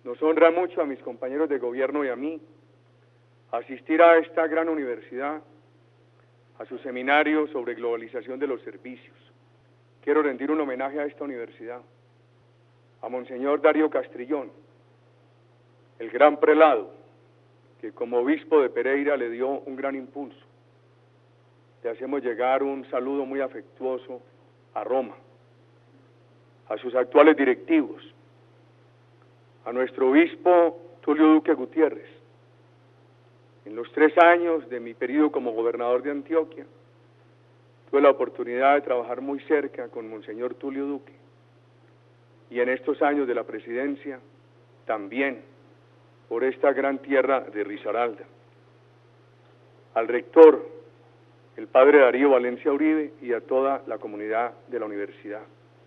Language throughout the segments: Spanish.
Nos honra mucho a mis compañeros de gobierno y a mí asistir a esta gran universidad, a su seminario sobre globalización de los servicios. Quiero rendir un homenaje a esta universidad, a Monseñor Darío Castrillón, el gran prelado, que como obispo de Pereira le dio un gran impulso. Le hacemos llegar un saludo muy afectuoso a Roma, a sus actuales directivos, a nuestro obispo Tulio Duque Gutiérrez. En los 3 años de mi periodo como gobernador de Antioquia, tuve la oportunidad de trabajar muy cerca con Monseñor Tulio Duque, y en estos años de la presidencia, también por esta gran tierra de Risaralda. Al rector, el padre Darío Valencia Uribe, y a toda la comunidad de la universidad.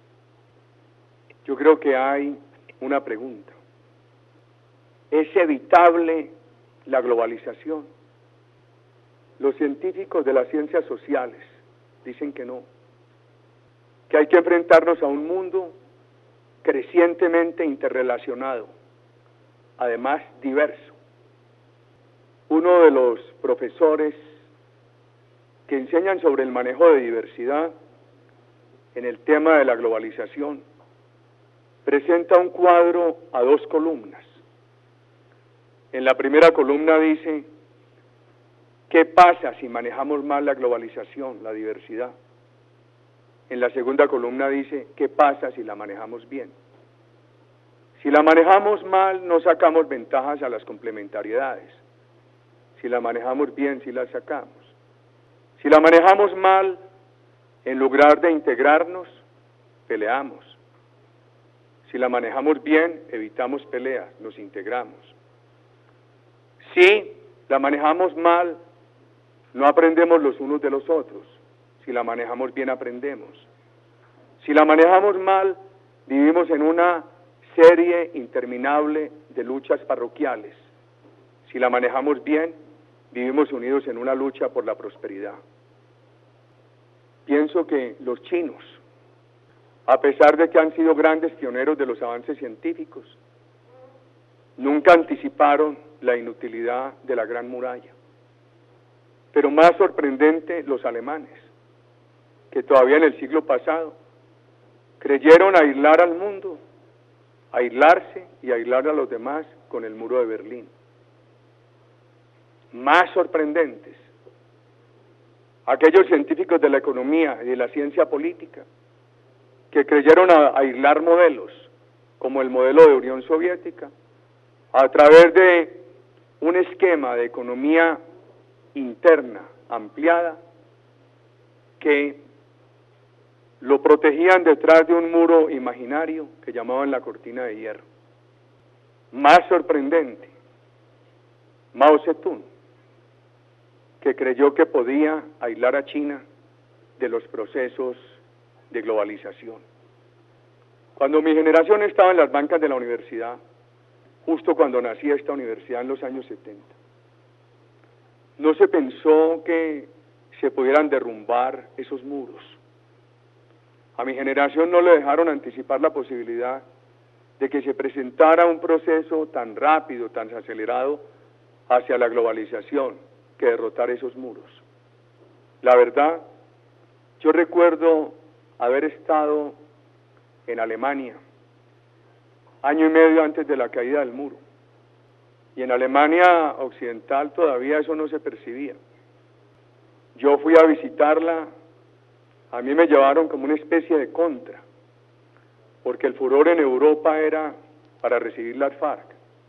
Yo creo que hay una pregunta. ¿Es evitable la globalización? Los científicos de las ciencias sociales dicen que no, que hay que enfrentarnos a un mundo crecientemente interrelacionado, además diverso. Uno de los profesores que enseñan sobre el manejo de diversidad en el tema de la globalización presenta un cuadro a 2 columnas. En la primera columna dice, ¿qué pasa si manejamos mal la globalización, la diversidad? En la segunda columna dice, ¿qué pasa si la manejamos bien? Si la manejamos mal, no sacamos ventajas a las complementariedades. Si la manejamos bien, sí las sacamos. Si la manejamos mal, en lugar de integrarnos, peleamos. Si la manejamos bien, evitamos peleas, nos integramos. Si la manejamos mal, no aprendemos los unos de los otros. Si la manejamos bien, aprendemos. Si la manejamos mal, vivimos en una serie interminable de luchas parroquiales. Si la manejamos bien, vivimos unidos en una lucha por la prosperidad. Pienso que los chinos, a pesar de que han sido grandes pioneros de los avances científicos, nunca anticiparon la inutilidad de la Gran Muralla. Pero más sorprendente, los alemanes, que todavía en el siglo pasado creyeron aislar al mundo, aislarse y aislar a los demás con el muro de Berlín. Más sorprendentes, aquellos científicos de la economía y de la ciencia política que creyeron aislar modelos, como el modelo de Unión Soviética, a través de un esquema de economía interna ampliada que lo protegían detrás de un muro imaginario que llamaban la cortina de hierro. Más sorprendente, Mao Zedong, que creyó que podía aislar a China de los procesos de globalización. Cuando mi generación estaba en las bancas de la universidad, justo cuando nací esta universidad en los años 70, no se pensó que se pudieran derrumbar esos muros. A mi generación no le dejaron anticipar la posibilidad de que se presentara un proceso tan rápido, tan acelerado hacia la globalización, que derrotar esos muros. La verdad, yo recuerdo haber estado en Alemania, año y medio antes de la caída del muro, y en Alemania Occidental todavía eso no se percibía. Yo fui a visitarla, a mí me llevaron como una especie de contra, porque el furor en Europa era para recibir las FARC.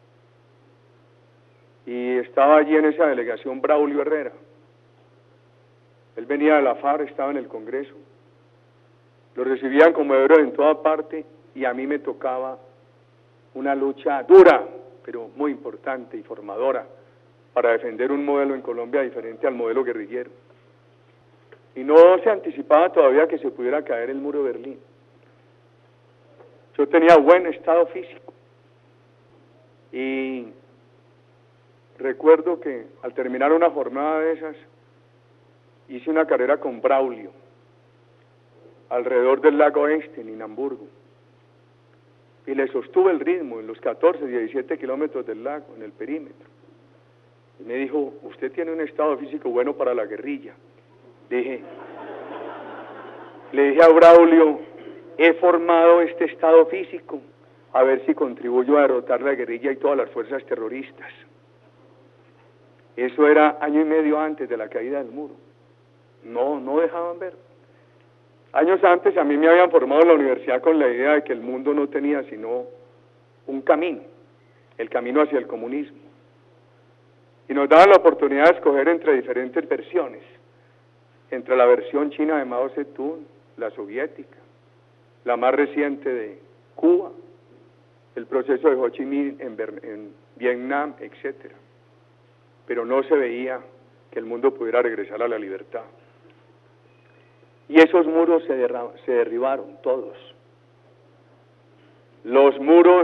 Y estaba allí en esa delegación Braulio Herrera. Él venía de la FARC, estaba en el Congreso. Lo recibían como héroe en toda parte y a mí me tocaba una lucha dura, pero muy importante y formadora, para defender un modelo en Colombia diferente al modelo guerrillero. Y no se anticipaba todavía que se pudiera caer el muro de Berlín. Yo tenía buen estado físico y recuerdo que al terminar una jornada de esas hice una carrera con Braulio alrededor del lago Einstein en Hamburgo. y le sostuve el ritmo en los 14, 17 kilómetros del lago, en el perímetro. Y me dijo, usted tiene un estado físico bueno para la guerrilla. Le dije a Braulio, he formado este estado físico, a ver si contribuyo a derrotar la guerrilla y todas las fuerzas terroristas. Eso era año y medio antes de la caída del muro. No dejaban ver. Años antes a mí me habían formado en la universidad con la idea de que el mundo no tenía sino un camino, el camino hacia el comunismo. Y nos daban la oportunidad de escoger entre diferentes versiones, entre la versión china de Mao Zedong, la soviética, la más reciente de Cuba, el proceso de Ho Chi Minh en Vietnam, etc. Pero no se veía que el mundo pudiera regresar a la libertad. Y esos muros se derribaron todos. Los muros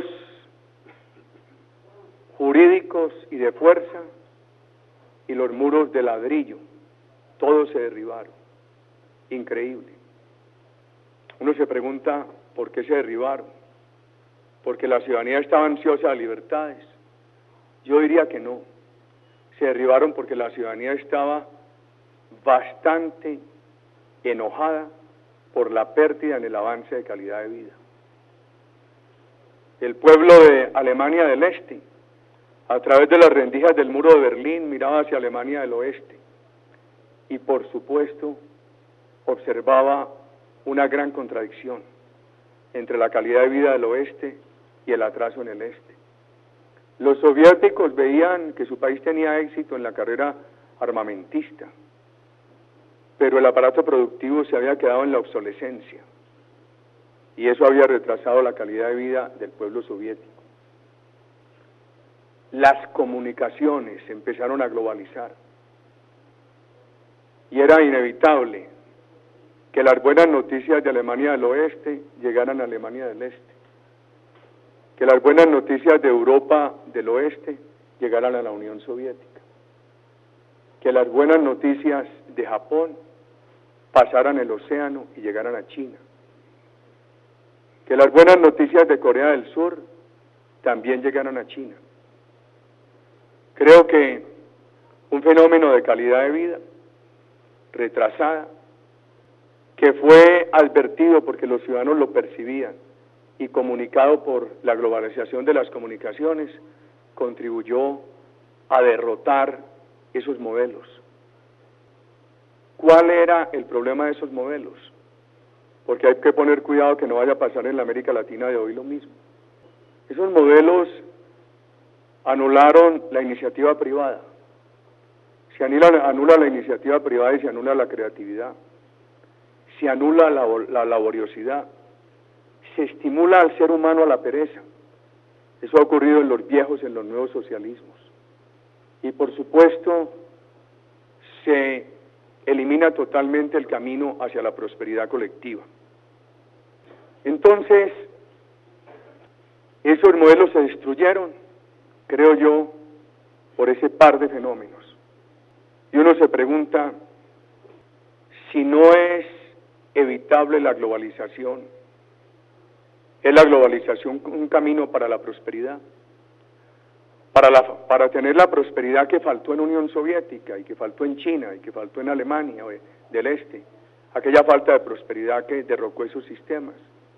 jurídicos y de fuerza y los muros de ladrillo, todos se derribaron. Increíble. Uno se pregunta por qué se derribaron. Porque la ciudadanía estaba ansiosa de libertades. Yo diría que no. Se derribaron porque la ciudadanía estaba bastante enojada por la pérdida en el avance de calidad de vida. El pueblo de Alemania del Este, a través de las rendijas del muro de Berlín, miraba hacia Alemania del Oeste y, por supuesto, observaba una gran contradicción entre la calidad de vida del Oeste y el atraso en el Este. Los soviéticos veían que su país tenía éxito en la carrera armamentista, pero el aparato productivo se había quedado en la obsolescencia y eso había retrasado la calidad de vida del pueblo soviético. Las comunicaciones se empezaron a globalizar y era inevitable que las buenas noticias de Alemania del Oeste llegaran a Alemania del Este, que las buenas noticias de Europa del Oeste llegaran a la Unión Soviética, que las buenas noticias de Japón pasaran el océano y llegaran a China, que las buenas noticias de Corea del Sur también llegaran a China. Creo que un fenómeno de calidad de vida retrasada, que fue advertido porque los ciudadanos lo percibían y comunicado por la globalización de las comunicaciones, contribuyó a derrotar esos modelos. ¿Cuál era el problema de esos modelos? Porque hay que poner cuidado que no vaya a pasar en la América Latina de hoy lo mismo. Esos modelos anularon la iniciativa privada. Se anula la iniciativa privada y se anula la creatividad. Se anula la laboriosidad. Se estimula al ser humano a la pereza. Eso ha ocurrido en los viejos, en los nuevos socialismos. Y por supuesto, se elimina totalmente el camino hacia la prosperidad colectiva. Entonces, esos modelos se destruyeron, creo yo, por ese par de fenómenos. Y uno se pregunta si no es evitable la globalización. ¿Es la globalización un camino para la prosperidad? Para tener la prosperidad que faltó en Unión Soviética y que faltó en China y que faltó en Alemania del Este, aquella falta de prosperidad que derrocó esos sistemas.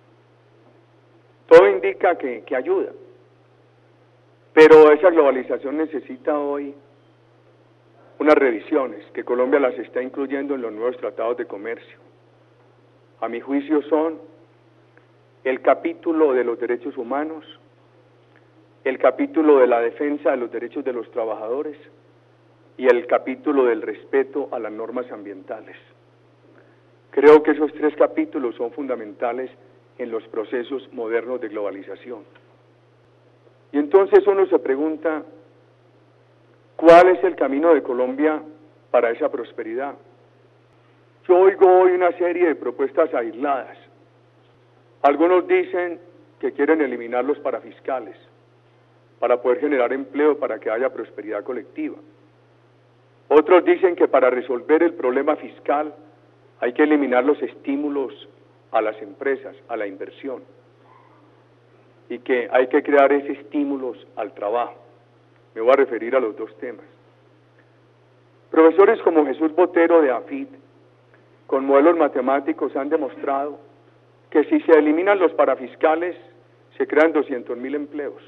Todo indica que ayuda, pero esa globalización necesita hoy unas revisiones, que Colombia las está incluyendo en los nuevos tratados de comercio. A mi juicio son el capítulo de los derechos humanos, el capítulo de la defensa de los derechos de los trabajadores y el capítulo del respeto a las normas ambientales. Creo que esos tres capítulos son fundamentales en los procesos modernos de globalización. Y entonces uno se pregunta, ¿cuál es el camino de Colombia para esa prosperidad? Yo oigo hoy una serie de propuestas aisladas. Algunos dicen que quieren eliminar los parafiscales para poder generar empleo, para que haya prosperidad colectiva. Otros dicen que para resolver el problema fiscal hay que eliminar los estímulos a las empresas, a la inversión. y que hay que crear esos estímulos al trabajo. Me voy a referir a los dos temas. Profesores como Jesús Botero de AFIT, con modelos matemáticos, han demostrado que si se eliminan los parafiscales, se crean 200.000 empleos.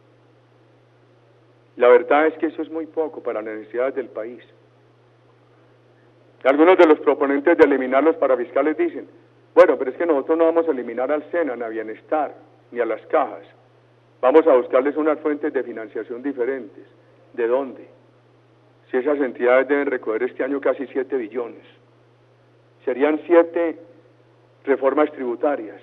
La verdad es que eso es muy poco para las necesidades del país. Algunos de los proponentes de eliminar los parafiscales dicen, bueno, pero es que nosotros no vamos a eliminar al SENA, ni a Bienestar, ni a las cajas. Vamos a buscarles unas fuentes de financiación diferentes. ¿De dónde? Si esas entidades deben recoger este año casi 7 billones. Serían 7 reformas tributarias.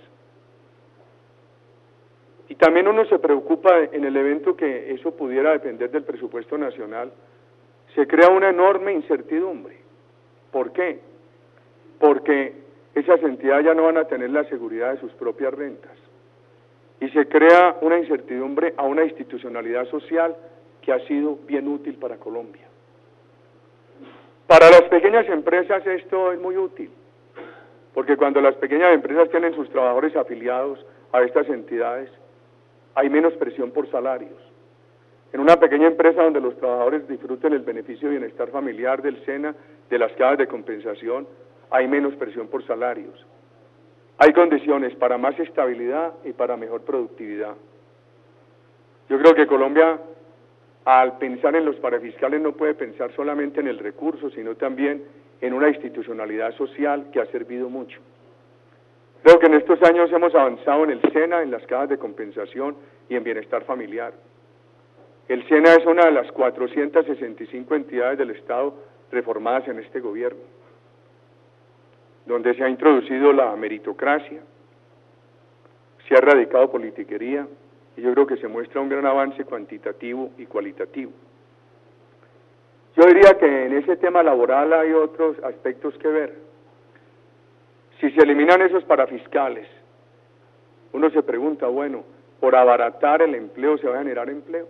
Y también uno se preocupa en el evento que eso pudiera depender del presupuesto nacional. Se crea una enorme incertidumbre. ¿Por qué? Porque esas entidades ya no van a tener la seguridad de sus propias rentas. Y se crea una incertidumbre a una institucionalidad social que ha sido bien útil para Colombia. Para las pequeñas empresas esto es muy útil, porque cuando las pequeñas empresas tienen sus trabajadores afiliados a estas entidades, hay menos presión por salarios. En una pequeña empresa donde los trabajadores disfruten el beneficio de bienestar familiar del SENA, de las cajas de compensación, hay menos presión por salarios. Hay condiciones para más estabilidad y para mejor productividad. Yo creo que Colombia, al pensar en los parafiscales, no puede pensar solamente en el recurso, sino también en una institucionalidad social que ha servido mucho. Creo que en estos años hemos avanzado en el SENA, en las cajas de compensación y en bienestar familiar. El SENA es una de las 465 entidades del Estado reformadas en este gobierno, donde se ha introducido la meritocracia, se ha erradicado politiquería, y yo creo que se muestra un gran avance cuantitativo y cualitativo. Yo diría que en ese tema laboral hay otros aspectos que ver. Si se eliminan esos parafiscales, uno se pregunta, bueno, ¿por abaratar el empleo se va a generar empleo?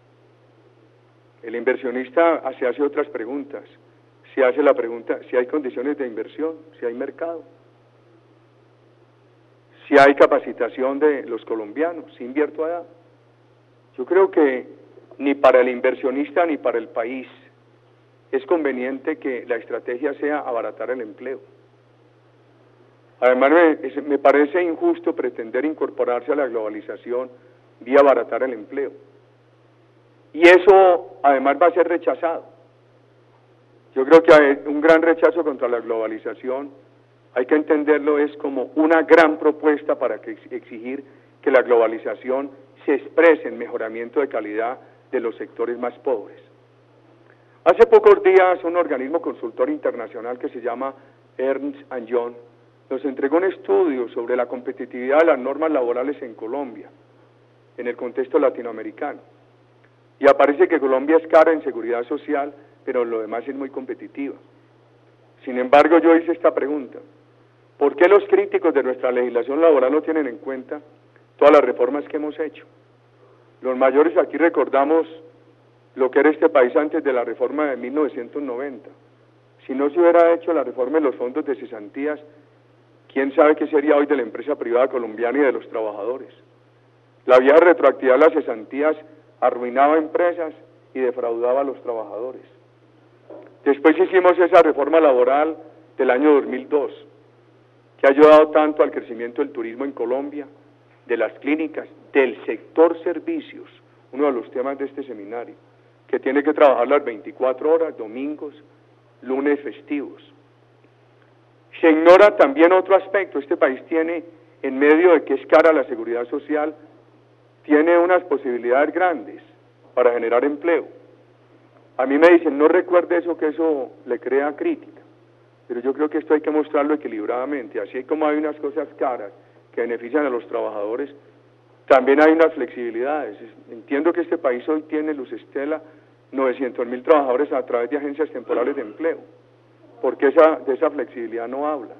El inversionista se hace otras preguntas. Se hace la pregunta, si hay condiciones de inversión, si hay mercado, si hay capacitación de los colombianos, si invierto allá. Yo creo que ni para el inversionista ni para el país es conveniente que la estrategia sea abaratar el empleo. Además, me parece injusto pretender incorporarse a la globalización vía abaratar el empleo. Y eso, además, va a ser rechazado. Yo creo que hay un gran rechazo contra la globalización. Hay que entenderlo es como una gran propuesta para exigir que la globalización se exprese en mejoramiento de calidad de los sectores más pobres. Hace pocos días un organismo consultor internacional que se llama Ernst & Young nos entregó un estudio sobre la competitividad de las normas laborales en Colombia, en el contexto latinoamericano. Y aparece que Colombia es cara en seguridad social, pero lo demás es muy competitiva. Sin embargo, yo hice esta pregunta: ¿por qué los críticos de nuestra legislación laboral no tienen en cuenta todas las reformas que hemos hecho? Los mayores aquí recordamos lo que era este país antes de la reforma de 1990. Si no se hubiera hecho la reforma de los fondos de cesantías, ¿quién sabe qué sería hoy de la empresa privada colombiana y de los trabajadores? La vieja retroactividad de las cesantías arruinaba empresas y defraudaba a los trabajadores. Después hicimos esa reforma laboral del año 2002, que ha ayudado tanto al crecimiento del turismo en Colombia, de las clínicas, del sector servicios, uno de los temas de este seminario, que tiene que trabajar las 24 horas, domingos, lunes festivos. Se ignora también otro aspecto. Este país tiene, en medio de que es cara la seguridad social, tiene unas posibilidades grandes para generar empleo. A mí me dicen, no recuerde eso, que eso le crea crítica, pero yo creo que esto hay que mostrarlo equilibradamente. Así como hay unas cosas caras que benefician a los trabajadores, también hay unas flexibilidades. Entiendo que este país hoy tiene, Luz Estela, 900.000 trabajadores a través de agencias temporales de empleo. ¿Por qué de esa flexibilidad no habla?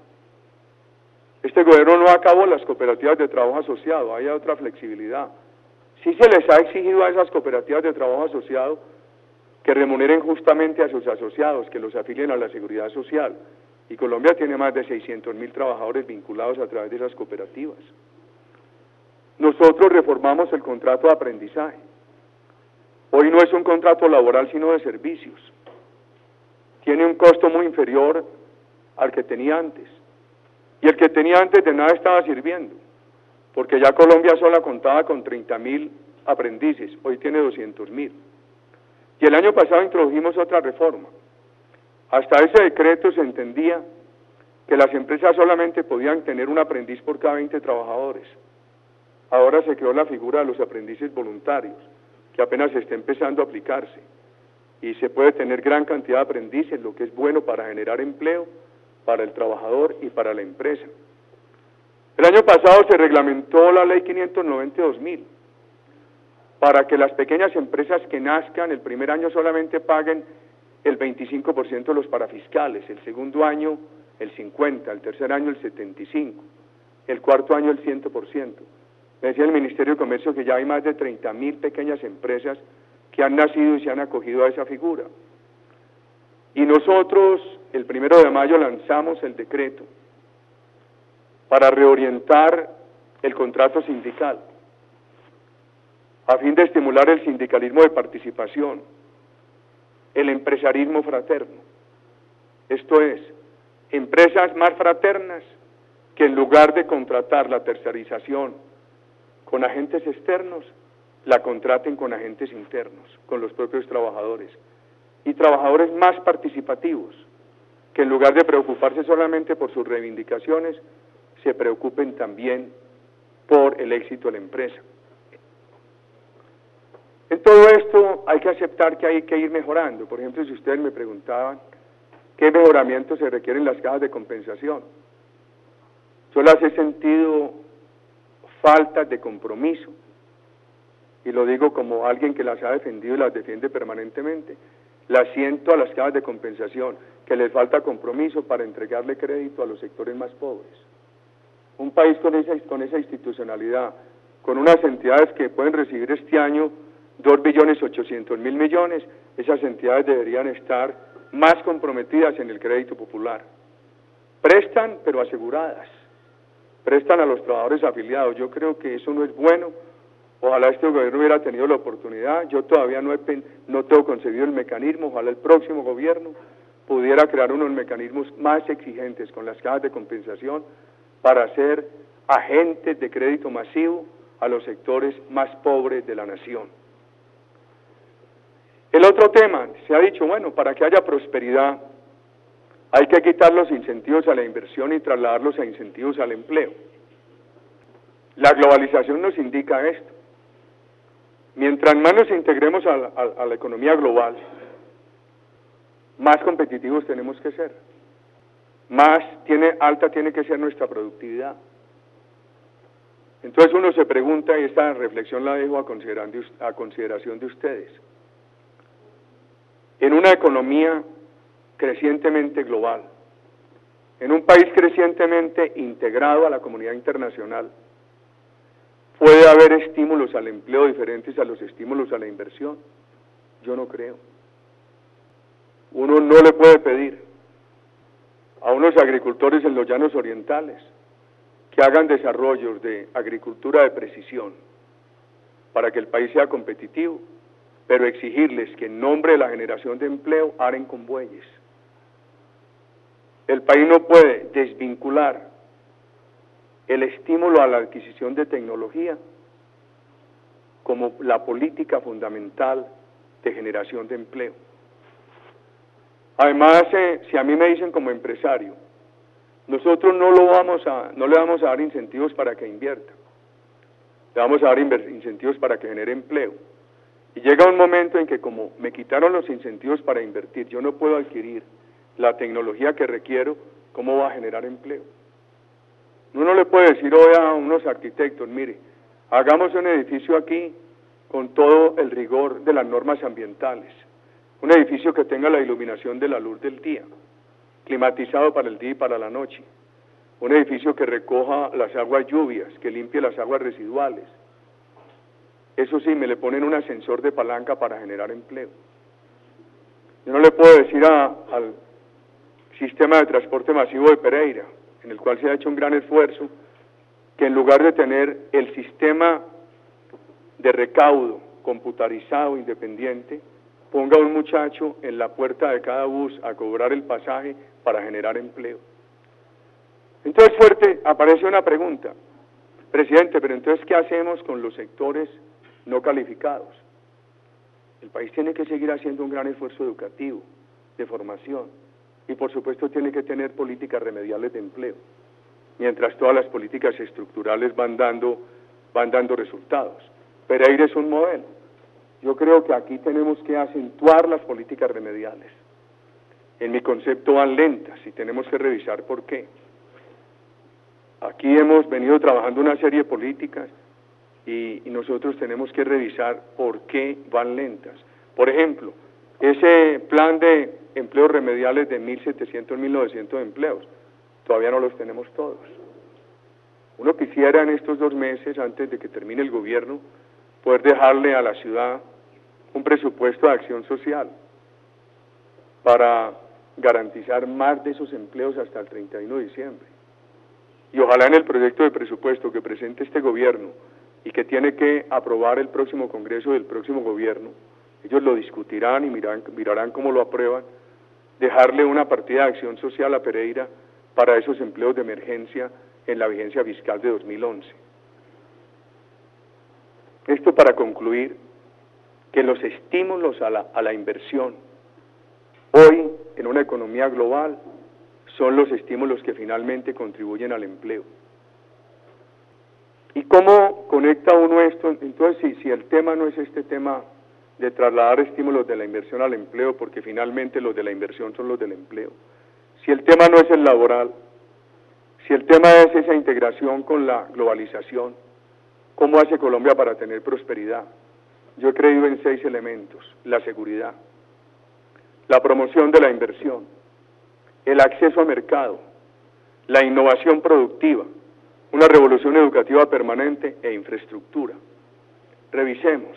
Este gobierno no acabó las cooperativas de trabajo asociado, hay otra flexibilidad. Sí se les ha exigido a esas cooperativas de trabajo asociado que remuneren justamente a sus asociados, que los afilien a la seguridad social. Y Colombia tiene más de 600.000 trabajadores vinculados a través de esas cooperativas. nosotros reformamos el contrato de aprendizaje. Hoy no es un contrato laboral, sino de servicios. Tiene un costo muy inferior al que tenía antes. Y el que tenía antes de nada estaba sirviendo, porque ya Colombia sola contaba con 30.000 aprendices, hoy tiene 200.000. Y el año pasado introdujimos otra reforma. Hasta ese decreto se entendía que las empresas solamente podían tener un aprendiz por cada 20 trabajadores. Ahora se creó la figura de los aprendices voluntarios, que apenas está empezando a aplicarse. Y se puede tener gran cantidad de aprendices, lo que es bueno para generar empleo, para el trabajador y para la empresa. El año pasado se reglamentó la ley 590/2000 para que las pequeñas empresas que nazcan el primer año solamente paguen el 25% de los parafiscales, el segundo año el 50%, el tercer año el 75%, el cuarto año el 100%. Me decía el Ministerio de Comercio que ya hay más de 30.000 pequeñas empresas que han nacido y se han acogido a esa figura. Y nosotros, el 1 de mayo, lanzamos el decreto para reorientar el contrato sindical, a fin de estimular el sindicalismo de participación, el empresarismo fraterno. Esto es, empresas más fraternas que en lugar de contratar la tercerización con agentes externos, la contraten con agentes internos, con los propios trabajadores. Y trabajadores más participativos, que en lugar de preocuparse solamente por sus reivindicaciones, se preocupen también por el éxito de la empresa. En todo esto hay que aceptar que hay que ir mejorando. Por ejemplo, si ustedes me preguntaban qué mejoramientos se requieren en las cajas de compensación, yo las he sentido faltas de compromiso, y lo digo como alguien que las ha defendido y las defiende permanentemente. Las siento a las cajas de compensación, que les falta compromiso para entregarle crédito a los sectores más pobres. Un país con esa institucionalidad, con unas entidades que pueden recibir este año 2.800.000 millones, esas entidades deberían estar más comprometidas en el crédito popular. Prestan, pero aseguradas. Prestan a los trabajadores afiliados. Yo creo que eso no es bueno. Ojalá este gobierno hubiera tenido la oportunidad. Yo todavía no tengo concebido el mecanismo. Ojalá el próximo gobierno pudiera crear unos mecanismos más exigentes con las cajas de compensación para ser agentes de crédito masivo a los sectores más pobres de la nación. El otro tema, se ha dicho, bueno, para que haya prosperidad hay que quitar los incentivos a la inversión y trasladarlos a incentivos al empleo. La globalización nos indica esto. Mientras más nos integremos a la economía global, más competitivos tenemos que ser. Más alta tiene que ser nuestra productividad. Entonces uno se pregunta, y esta reflexión la dejo a consideración de ustedes. En una economía crecientemente global, en un país crecientemente integrado a la comunidad internacional, ¿puede haber estímulos al empleo diferentes a los estímulos a la inversión? Yo no creo. Uno no le puede pedir a unos agricultores en los llanos orientales que hagan desarrollos de agricultura de precisión para que el país sea competitivo, pero exigirles que en nombre de la generación de empleo aren con bueyes. El país no puede desvincular el estímulo a la adquisición de tecnología como la política fundamental de generación de empleo. Además, si a mí me dicen como empresario, nosotros no le vamos a dar incentivos para que invierta, le vamos a dar incentivos para que genere empleo. Y llega un momento en que como me quitaron los incentivos para invertir, yo no puedo adquirir la tecnología que requiero, ¿cómo va a generar empleo? Uno le puede decir hoy a unos arquitectos, mire, hagamos un edificio aquí con todo el rigor de las normas ambientales, un edificio que tenga la iluminación de la luz del día, climatizado para el día y para la noche, un edificio que recoja las aguas lluvias, que limpie las aguas residuales. Eso sí, me le ponen un ascensor de palanca para generar empleo. Yo no le puedo decir al sistema de transporte masivo de Pereira, en el cual se ha hecho un gran esfuerzo, que en lugar de tener el sistema de recaudo computarizado independiente, ponga a un muchacho en la puerta de cada bus a cobrar el pasaje para generar empleo. Entonces fuerte aparece una pregunta, presidente, pero entonces ¿qué hacemos con los sectores no calificados? El país tiene que seguir haciendo un gran esfuerzo educativo, de formación, y por supuesto tiene que tener políticas remediales de empleo, mientras todas las políticas estructurales van dando resultados. Pereira es un modelo. Yo creo que aquí tenemos que acentuar las políticas remediales. En mi concepto van lentas y tenemos que revisar por qué. Aquí hemos venido trabajando una serie de políticas y nosotros tenemos que revisar por qué van lentas. Por ejemplo, ese plan de empleos remediales de 1.700, 1.900 empleos, todavía no los tenemos todos. Uno quisiera en estos 2 meses, antes de que termine el gobierno, poder dejarle a la ciudad un presupuesto de acción social para garantizar más de esos empleos hasta el 31 de diciembre. Y ojalá en el proyecto de presupuesto que presente este gobierno y que tiene que aprobar el próximo Congreso del próximo gobierno, ellos lo discutirán y mirarán cómo lo aprueban, dejarle una partida de acción social a Pereira para esos empleos de emergencia en la vigencia fiscal de 2011. Esto para concluir que los estímulos a la inversión hoy en una economía global son los estímulos que finalmente contribuyen al empleo. ¿Y cómo conecta uno esto? Entonces, si el tema no es este tema de trasladar estímulos de la inversión al empleo, porque finalmente los de la inversión son los del empleo, si el tema no es el laboral, si el tema es esa integración con la globalización, ¿cómo hace Colombia para tener prosperidad? Yo he creído en 6 elementos: la seguridad, la promoción de la inversión, el acceso a mercado, la innovación productiva, una revolución educativa permanente e infraestructura. Revisemos.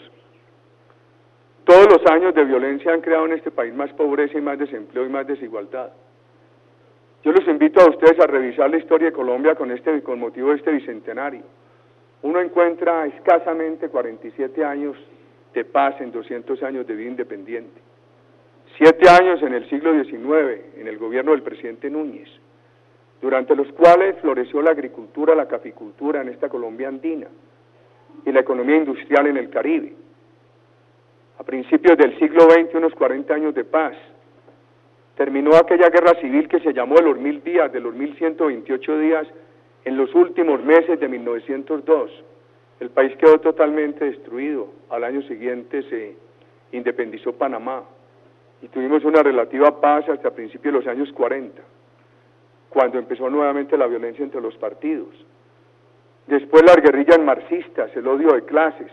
Todos los años de violencia han creado en este país más pobreza y más desempleo y más desigualdad. Yo los invito a ustedes a revisar la historia de Colombia con motivo de este bicentenario. Uno encuentra escasamente 47 años de paz en 200 años de vida independiente. 7 años en el siglo XIX, en el gobierno del presidente Núñez, durante los cuales floreció la agricultura, la caficultura en esta Colombia andina y la economía industrial en el Caribe. A principios del siglo XX, unos 40 años de paz. Terminó aquella guerra civil que se llamó de los 1000 días, de los 1128 días, en los últimos meses de 1902. El país quedó totalmente destruido. Al año siguiente se independizó Panamá y tuvimos una relativa paz hasta principios de los años 40, cuando empezó nuevamente la violencia entre los partidos. Después las guerrillas marxistas, el odio de clases,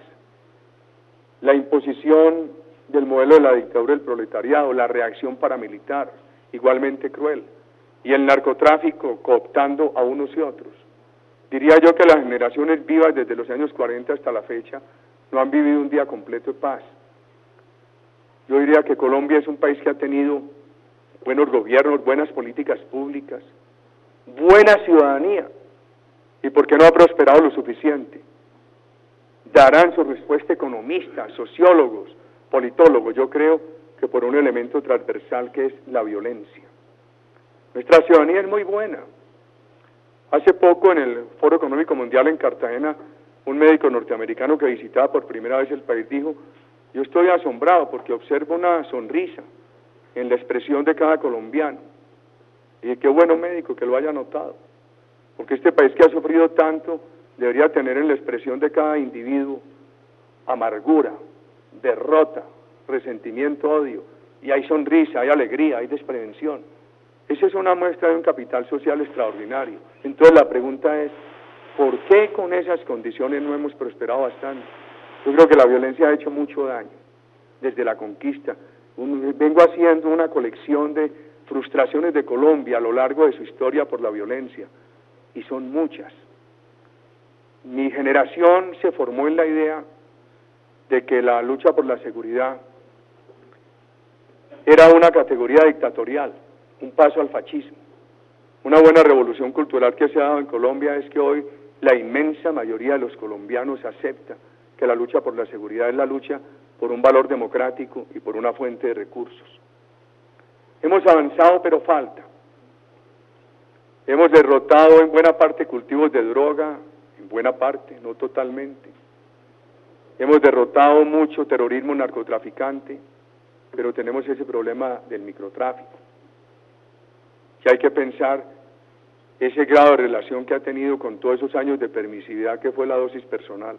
la imposición del modelo de la dictadura del proletariado, la reacción paramilitar, igualmente cruel, y el narcotráfico cooptando a unos y otros. Diría yo que las generaciones vivas desde los años 40 hasta la fecha no han vivido un día completo de paz. Yo diría que Colombia es un país que ha tenido buenos gobiernos, buenas políticas públicas, buena ciudadanía, y ¿por qué no ha prosperado lo suficiente? Darán su respuesta economistas, sociólogos, politólogos. Yo creo que por un elemento transversal que es la violencia. Nuestra ciudadanía es muy buena. Hace poco en el Foro Económico Mundial en Cartagena, un médico norteamericano que visitaba por primera vez el país dijo: yo estoy asombrado porque observo una sonrisa en la expresión de cada colombiano. Y qué bueno, médico, que lo haya notado, porque este país que ha sufrido tanto debería tener en la expresión de cada individuo amargura, derrota, resentimiento, odio, y hay sonrisa, hay alegría, hay desprevención. Esa es una muestra de un capital social extraordinario. Entonces la pregunta es, ¿por qué con esas condiciones no hemos prosperado bastante? Yo creo que la violencia ha hecho mucho daño desde la conquista. Vengo haciendo una colección de frustraciones de Colombia a lo largo de su historia por la violencia, y son muchas. Mi generación se formó en la idea de que la lucha por la seguridad era una categoría dictatorial, un paso al fascismo. Una buena revolución cultural que se ha dado en Colombia es que hoy la inmensa mayoría de los colombianos acepta que la lucha por la seguridad es la lucha por un valor democrático y por una fuente de recursos. Hemos avanzado, pero falta. Hemos derrotado en buena parte cultivos de droga, en buena parte, no totalmente. Hemos derrotado mucho terrorismo narcotraficante, pero tenemos ese problema del microtráfico, que hay que pensar ese grado de relación que ha tenido con todos esos años de permisividad que fue la dosis personal.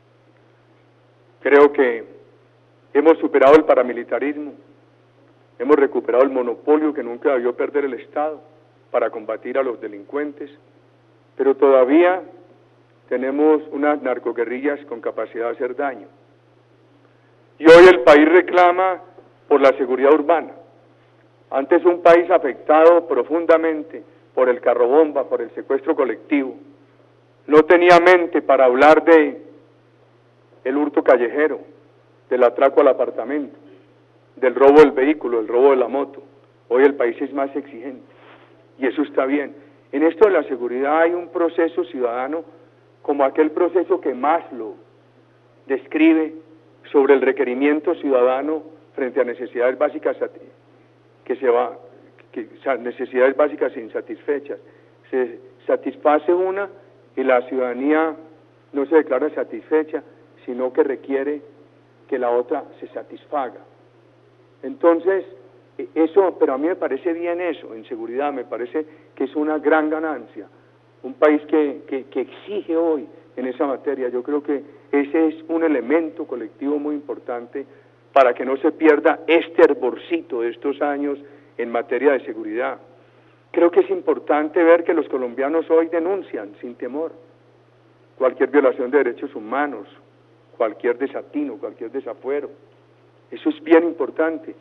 Creo que hemos superado el paramilitarismo, hemos recuperado el monopolio que nunca debió perder el Estado para combatir a los delincuentes, pero todavía tenemos unas narcoguerrillas con capacidad de hacer daño. Y hoy el país reclama por la seguridad urbana. Antes un país afectado profundamente por el carrobomba, por el secuestro colectivo, no tenía mente para hablar de el hurto callejero, del atraco al apartamento, del robo del vehículo, del robo de la moto. Hoy el país es más exigente y eso está bien. En esto de la seguridad hay un proceso ciudadano como aquel proceso que Maslow describe sobre el requerimiento ciudadano frente a necesidades básicas necesidades básicas insatisfechas. Se satisface una y la ciudadanía no se declara satisfecha, sino que requiere que la otra se satisfaga. Entonces, eso, pero a mí me parece bien eso, en seguridad, me parece que es una gran ganancia. Un país que exige hoy en esa materia, yo creo que ese es un elemento colectivo muy importante para que no se pierda este hervorcito de estos años en materia de seguridad. Creo que es importante ver que los colombianos hoy denuncian sin temor cualquier violación de derechos humanos, cualquier desatino, cualquier desafuero. Eso es bien importante.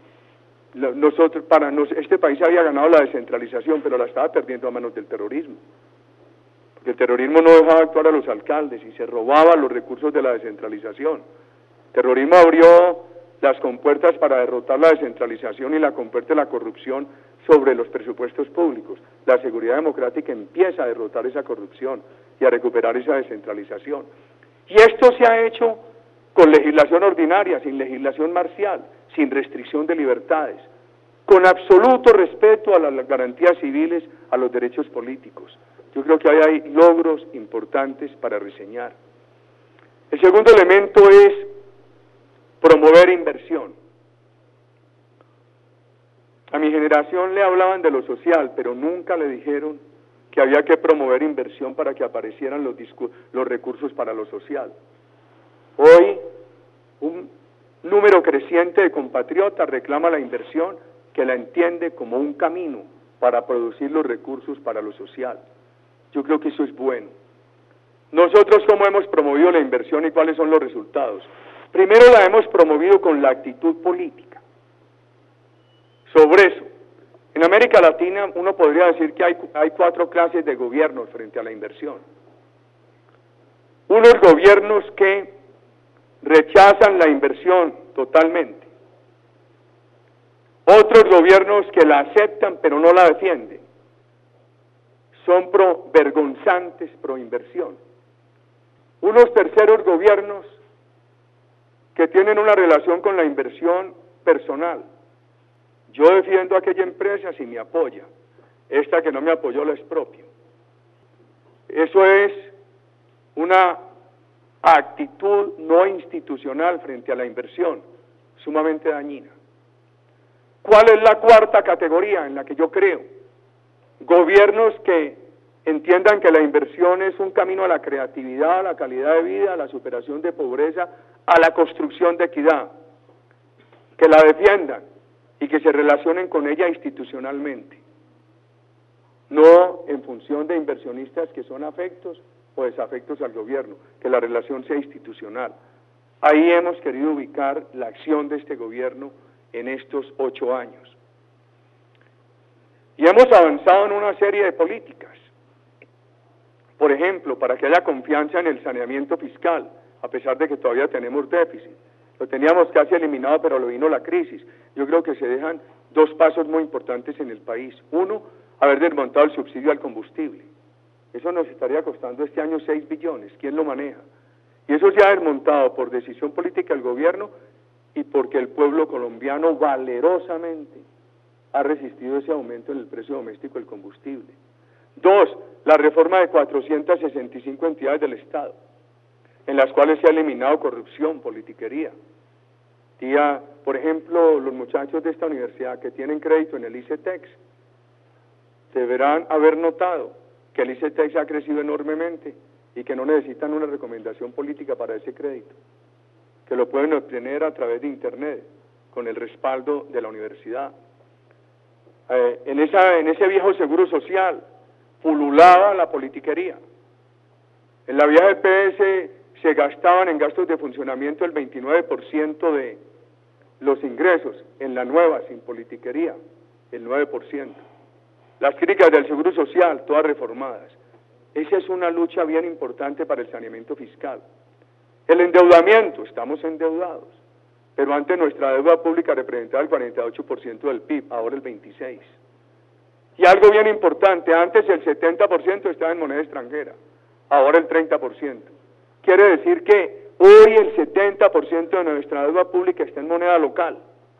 Este país había ganado la descentralización, pero la estaba perdiendo a manos del terrorismo. Porque el terrorismo no dejaba actuar a los alcaldes y se robaba los recursos de la descentralización. El terrorismo abrió las compuertas para derrotar la descentralización y la compuerta de la corrupción sobre los presupuestos públicos. La seguridad democrática empieza a derrotar esa corrupción y a recuperar esa descentralización. Y esto se ha hecho con legislación ordinaria, sin legislación marcial, sin restricción de libertades, con absoluto respeto a las garantías civiles, a los derechos políticos. Yo creo que hay logros importantes para reseñar. El segundo elemento es promover inversión. A mi generación le hablaban de lo social, pero nunca le dijeron que había que promover inversión para que aparecieran los recursos para lo social. Hoy, un número creciente de compatriotas reclama la inversión, que la entiende como un camino para producir los recursos para lo social. Yo creo que eso es bueno. Nosotros, ¿cómo hemos promovido la inversión y cuáles son los resultados? Primero la hemos promovido con la actitud política. Sobre eso, en América Latina uno podría decir que hay 4 clases de gobiernos frente a la inversión. Unos gobiernos que rechazan la inversión totalmente. Otros gobiernos que la aceptan pero no la defienden. Son vergonzantes pro inversión. Unos terceros gobiernos que tienen una relación con la inversión personal. Yo defiendo a aquella empresa si me apoya. Esta que no me apoyó la expropio. Eso es una actitud no institucional frente a la inversión, sumamente dañina. ¿Cuál es la cuarta categoría en la que yo creo? Gobiernos que entiendan que la inversión es un camino a la creatividad, a la calidad de vida, a la superación de pobreza, a la construcción de equidad, que la defiendan y que se relacionen con ella institucionalmente, no en función de inversionistas que son afectos o desafectos al gobierno, que la relación sea institucional. Ahí hemos querido ubicar la acción de este gobierno en estos 8 años. Y hemos avanzado en una serie de políticas. Por ejemplo, para que haya confianza en el saneamiento fiscal, a pesar de que todavía tenemos déficit. Lo teníamos casi eliminado, pero lo vino la crisis. Yo creo que se dejan 2 pasos muy importantes en el país. Uno, haber desmontado el subsidio al combustible. Eso nos estaría costando este año 6 billones. ¿Quién lo maneja? Y eso se ha desmontado por decisión política del gobierno y porque el pueblo colombiano valerosamente ha resistido ese aumento en el precio doméstico del combustible. 2, la reforma de 465 entidades del Estado, en las cuales se ha eliminado corrupción, politiquería. Por ejemplo, los muchachos de esta universidad que tienen crédito en el ICETEX deberán haber notado que el ICETEX ha crecido enormemente y que no necesitan una recomendación política para ese crédito, que lo pueden obtener a través de Internet, con el respaldo de la universidad. En ese viejo seguro social pululaba la politiquería. En la vieja EPS se gastaban en gastos de funcionamiento el 29% de los ingresos, en la nueva, sin politiquería, el 9%. Las críticas del seguro social, todas reformadas. Esa es una lucha bien importante para el saneamiento fiscal. El endeudamiento, estamos endeudados, pero antes nuestra deuda pública representaba el 48% del PIB, ahora el 26%. Y algo bien importante, antes el 70% estaba en moneda extranjera, ahora el 30%. Quiere decir que hoy el 70% de nuestra deuda pública está en moneda local.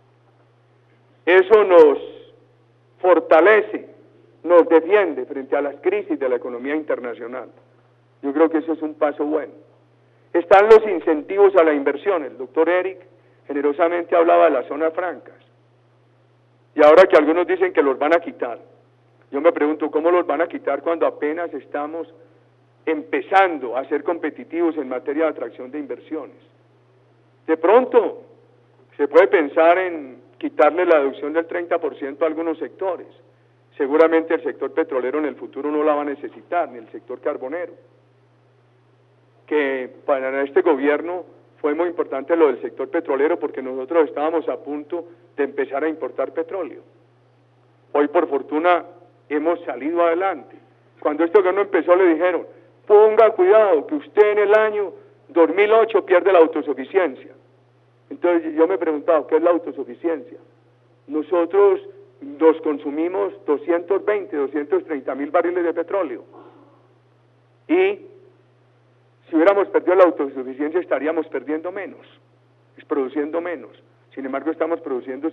Eso nos fortalece, nos defiende frente a las crisis de la economía internacional. Yo creo que eso es un paso bueno. Están los incentivos a la inversión. El doctor Eric generosamente hablaba de las zonas francas. Y ahora que algunos dicen que los van a quitar, yo me pregunto cómo los van a quitar cuando apenas estamos empezando a ser competitivos en materia de atracción de inversiones. De pronto se puede pensar en quitarle la deducción del 30% a algunos sectores. Seguramente el sector petrolero en el futuro no la va a necesitar, ni el sector carbonero. Que para este gobierno fue muy importante lo del sector petrolero porque nosotros estábamos a punto de empezar a importar petróleo. Hoy por fortuna hemos salido adelante. Cuando este gobierno empezó le dijeron, ponga cuidado que usted en el año 2008 pierde la autosuficiencia. Entonces yo me he preguntado, ¿qué es la autosuficiencia? Nosotros nos consumimos 230 mil barriles de petróleo y si hubiéramos perdido la autosuficiencia estaríamos perdiendo menos, produciendo menos. Sin embargo estamos produciendo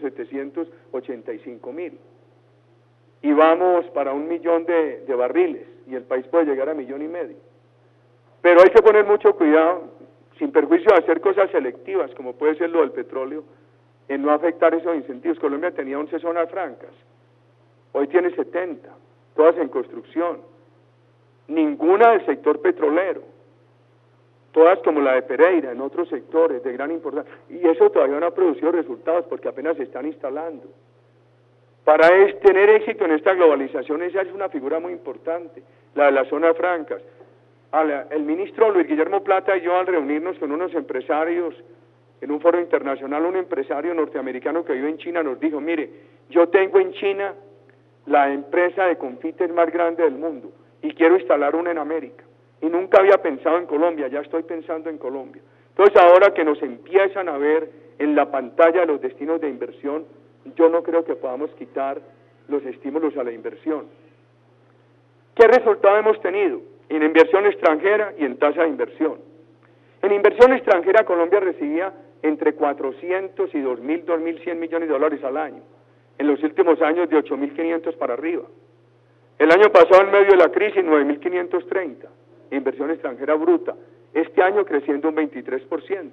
785 mil y vamos para 1 millón de barriles y el país puede llegar a 1,5 millones. Pero hay que poner mucho cuidado, sin perjuicio de hacer cosas selectivas como puede ser lo del petróleo, en no afectar esos incentivos. Colombia tenía 11 zonas francas, hoy tiene 70, todas en construcción, ninguna del sector petrolero, todas como la de Pereira, en otros sectores de gran importancia, y eso todavía no ha producido resultados porque apenas se están instalando. Para tener éxito en esta globalización, esa es una figura muy importante, la de las zonas francas. El ministro Luis Guillermo Plata y yo, al reunirnos con unos empresarios en un foro internacional, un empresario norteamericano que vive en China nos dijo, mire, yo tengo en China la empresa de confites más grande del mundo y quiero instalar una en América. Y nunca había pensado en Colombia, ya estoy pensando en Colombia. Entonces ahora que nos empiezan a ver en la pantalla los destinos de inversión, yo no creo que podamos quitar los estímulos a la inversión. ¿Qué resultado hemos tenido? En inversión extranjera y en tasa de inversión. En inversión extranjera Colombia recibía entre 400 y 2.100 millones de dólares al año. En los últimos años de 8.500 para arriba. El año pasado en medio de la crisis 9.530. Inversión extranjera bruta. Este año creciendo un 23%.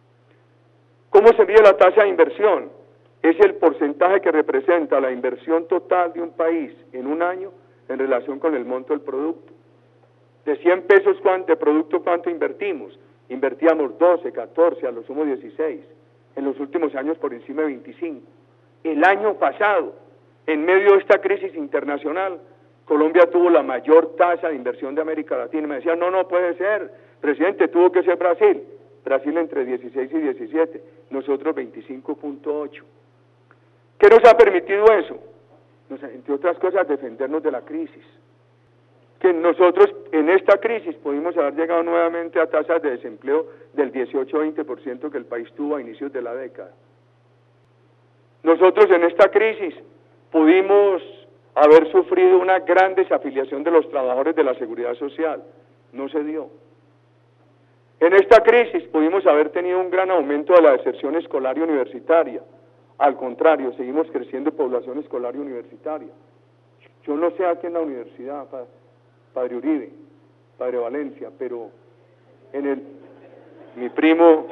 ¿Cómo se mide la tasa de inversión? Es el porcentaje que representa la inversión total de un país en un año en relación con el monto del producto. De 100 pesos de producto, ¿cuánto invertimos? Invertíamos 12, 14, a lo sumo 16. En los últimos años por encima de 25. El año pasado, en medio de esta crisis internacional, Colombia tuvo la mayor tasa de inversión de América Latina. Me decían, no puede ser, presidente, tuvo que ser Brasil. Brasil entre 16 y 17, nosotros 25.8. ¿Qué nos ha permitido eso? Entre otras cosas, defendernos de la crisis. Que nosotros en esta crisis pudimos haber llegado nuevamente a tasas de desempleo del 18-20% que el país tuvo a inicios de la década. Nosotros en esta crisis pudimos haber sufrido una gran desafiliación de los trabajadores de la seguridad social. No se dio. En esta crisis pudimos haber tenido un gran aumento de la deserción escolar y universitaria. Al contrario, seguimos creciendo población escolar y universitaria. Yo no sé aquí en la universidad, padre Uribe, padre Valencia, pero mi primo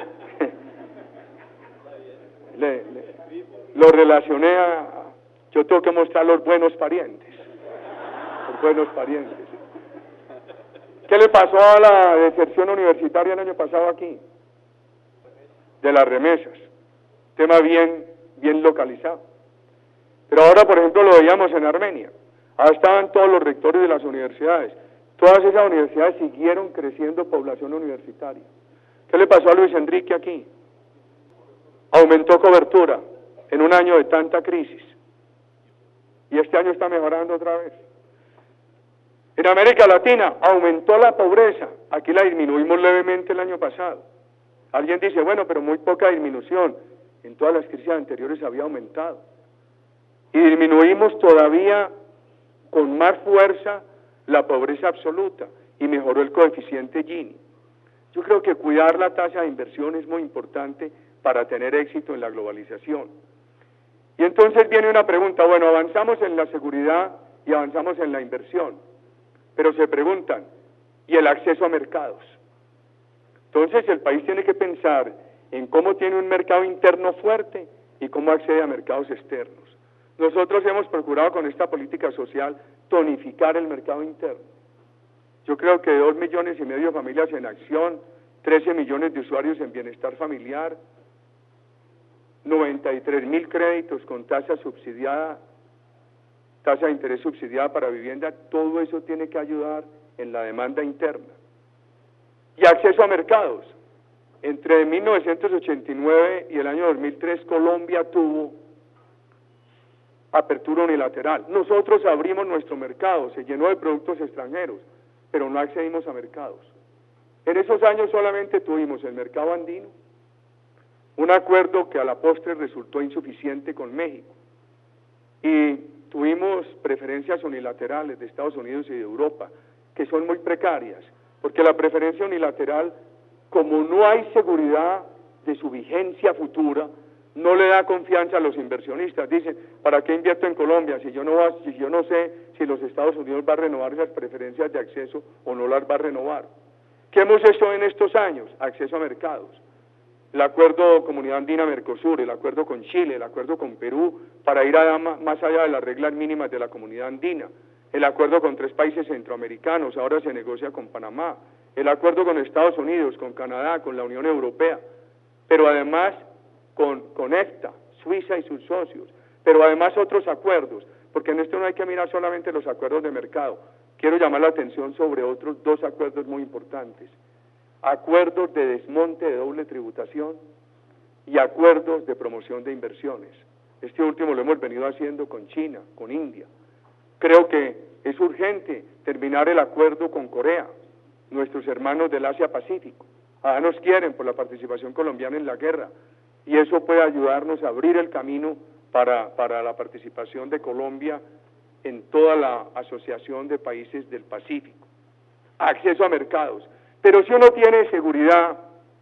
lo relacioné yo tengo que mostrar los buenos parientes. Los buenos parientes. ¿Qué le pasó a la deserción universitaria el año pasado aquí? De las remesas. Tema bien localizado. Pero ahora, por ejemplo, lo veíamos en Armenia. Ahora estaban todos los rectores de las universidades. Todas esas universidades siguieron creciendo población universitaria. ¿Qué le pasó a Luis Enrique aquí? Aumentó cobertura en un año de tanta crisis. Y este año está mejorando otra vez. En América Latina aumentó la pobreza. Aquí la disminuimos levemente el año pasado. Alguien dice, bueno, pero muy poca disminución. En todas las crisis anteriores había aumentado. Y disminuimos todavía con más fuerza la pobreza absoluta y mejoró el coeficiente Gini. Yo creo que cuidar la tasa de inversión es muy importante para tener éxito en la globalización. Y entonces viene una pregunta, bueno, avanzamos en la seguridad y avanzamos en la inversión, pero se preguntan, ¿y el acceso a mercados? Entonces el país tiene que pensar en cómo tiene un mercado interno fuerte y cómo accede a mercados externos. Nosotros hemos procurado con esta política social tonificar el mercado interno. Yo creo que 2,5 millones de familias en acción, 13 millones de usuarios en bienestar familiar, 93.000 créditos con tasa subsidiada, tasa de interés subsidiada para vivienda, todo eso tiene que ayudar en la demanda interna. Y acceso a mercados. Entre 1989 y el año 2003 Colombia tuvo apertura unilateral. Nosotros abrimos nuestro mercado, se llenó de productos extranjeros, pero no accedimos a mercados. En esos años solamente tuvimos el mercado andino, un acuerdo que a la postre resultó insuficiente con México, y tuvimos preferencias unilaterales de Estados Unidos y de Europa, que son muy precarias, porque la preferencia unilateral, como no hay seguridad de su vigencia futura, no le da confianza a los inversionistas. Dicen, ¿para qué invierto en Colombia si yo no sé si los Estados Unidos va a renovar esas preferencias de acceso o no las va a renovar? ¿Qué hemos hecho en estos años? Acceso a mercados. El acuerdo Comunidad Andina-Mercosur, el acuerdo con Chile, el acuerdo con Perú, para ir más allá de las reglas mínimas de la Comunidad Andina, el acuerdo con 3 países centroamericanos, ahora se negocia con Panamá, el acuerdo con Estados Unidos, con Canadá, con la Unión Europea, pero además con EFTA, Suiza y sus socios, pero además otros acuerdos, porque en esto no hay que mirar solamente los acuerdos de mercado. Quiero llamar la atención sobre otros 2 acuerdos muy importantes. Acuerdos de desmonte de doble tributación y acuerdos de promoción de inversiones. Este último lo hemos venido haciendo con China, con India. Creo que es urgente terminar el acuerdo con Corea, nuestros hermanos del Asia-Pacífico. Ahora nos quieren por la participación colombiana en la guerra, y eso puede ayudarnos a abrir el camino para la participación de Colombia en toda la Asociación de Países del Pacífico. Acceso a mercados. Pero si uno tiene seguridad,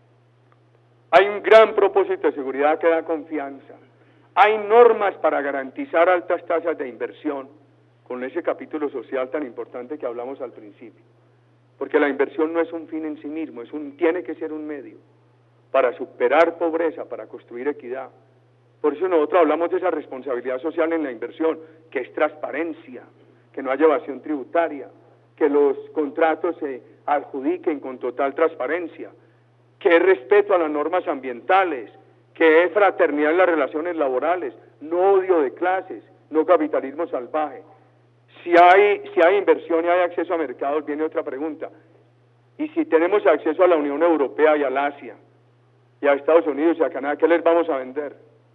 hay un gran propósito de seguridad que da confianza. Hay normas para garantizar altas tasas de inversión, con ese capítulo social tan importante que hablamos al principio. Porque la inversión no es un fin en sí mismo, tiene que ser un medio para superar pobreza, para construir equidad. Por eso nosotros hablamos de esa responsabilidad social en la inversión, que es transparencia, que no haya evasión tributaria, que los contratos se adjudiquen con total transparencia, que es respeto a las normas ambientales, que es fraternidad en las relaciones laborales, no odio de clases, no capitalismo salvaje. Si hay inversión y hay acceso a mercados, viene otra pregunta. Y si tenemos acceso a la Unión Europea y al Asia, y a Estados Unidos y a Canadá, ¿qué les vamos a vender?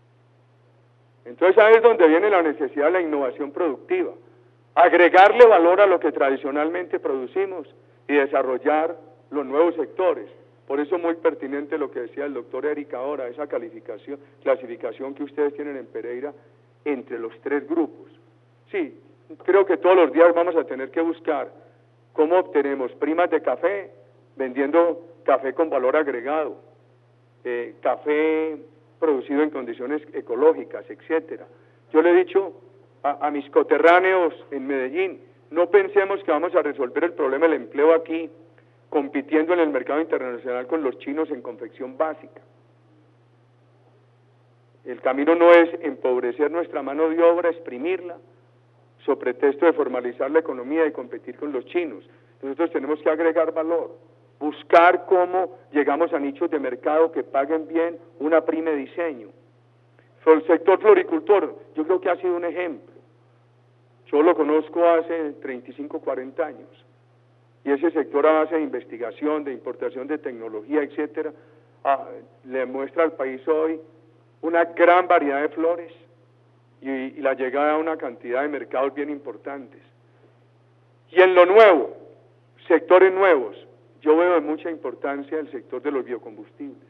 Entonces ahí es donde viene la necesidad de la innovación productiva. Agregarle valor a lo que tradicionalmente producimos y desarrollar los nuevos sectores. Por eso muy pertinente lo que decía el doctor Eric ahora, esa clasificación que ustedes tienen en Pereira entre los 3 grupos. Sí, creo que todos los días vamos a tener que buscar cómo obtenemos primas de café vendiendo café con valor agregado, café producido en condiciones ecológicas, etcétera. Yo le he dicho a mis coterráneos en Medellín, no pensemos que vamos a resolver el problema del empleo aquí compitiendo en el mercado internacional con los chinos en confección básica. El camino no es empobrecer nuestra mano de obra, exprimirla, sobre pretexto de formalizar la economía y competir con los chinos. Nosotros tenemos que agregar valor, buscar cómo llegamos a nichos de mercado que paguen bien una prima de diseño. El sector floricultor, yo creo que ha sido un ejemplo. Yo lo conozco hace 35, 40 años. Y ese sector a base de investigación, de importación de tecnología, etcétera, le muestra al país hoy una gran variedad de flores y la llegada a una cantidad de mercados bien importantes. Y en lo nuevo, sectores nuevos, yo veo de mucha importancia el sector de los biocombustibles.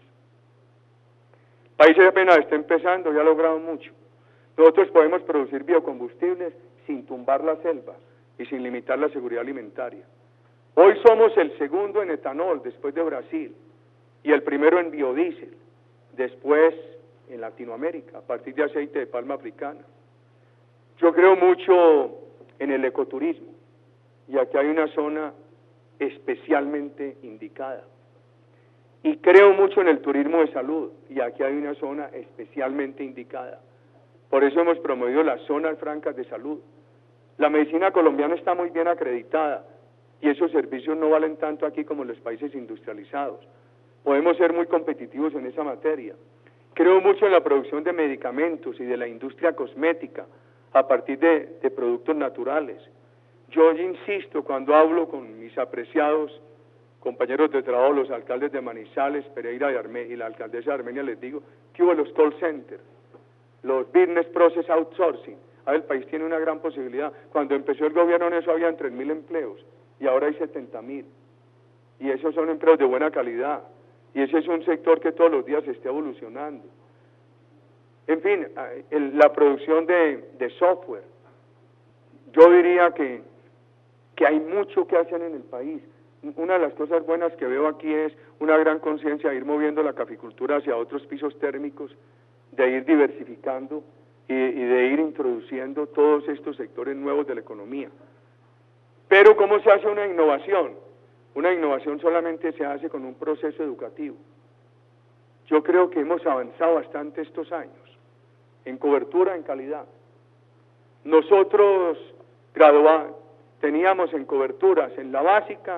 El país apenas está empezando y ha logrado mucho. Nosotros podemos producir biocombustibles sin tumbar las selvas y sin limitar la seguridad alimentaria. Hoy somos el segundo en etanol después de Brasil y el primero en biodiesel después en Latinoamérica a partir de aceite de palma africana. Yo creo mucho en el ecoturismo y aquí hay una zona especialmente indicada. Y creo mucho en el turismo de salud y aquí hay una zona especialmente indicada. Por eso hemos promovido las zonas francas de salud. La medicina colombiana está muy bien acreditada y esos servicios no valen tanto aquí como en los países industrializados. Podemos ser muy competitivos en esa materia. Creo mucho en la producción de medicamentos y de la industria cosmética a partir de productos naturales. Yo insisto cuando hablo con mis apreciados compañeros de trabajo, los alcaldes de Manizales, Pereira y la alcaldesa de Armenia, les digo que hubo los call centers, los business process outsourcing. Ahora el país tiene una gran posibilidad. Cuando empezó el gobierno en eso habían 3.000 empleos y ahora hay 70.000. Y esos son empleos de buena calidad. Y ese es un sector que todos los días está evolucionando. En fin, la producción de software. Yo diría que hay mucho que hacer en el país. Una de las cosas buenas que veo aquí es una gran conciencia de ir moviendo la caficultura hacia otros pisos térmicos, de ir diversificando y de ir introduciendo todos estos sectores nuevos de la economía. Pero ¿cómo se hace una innovación? Una innovación solamente se hace con un proceso educativo. Yo creo que hemos avanzado bastante estos años, en cobertura, en calidad. Nosotros teníamos en coberturas, en la básica,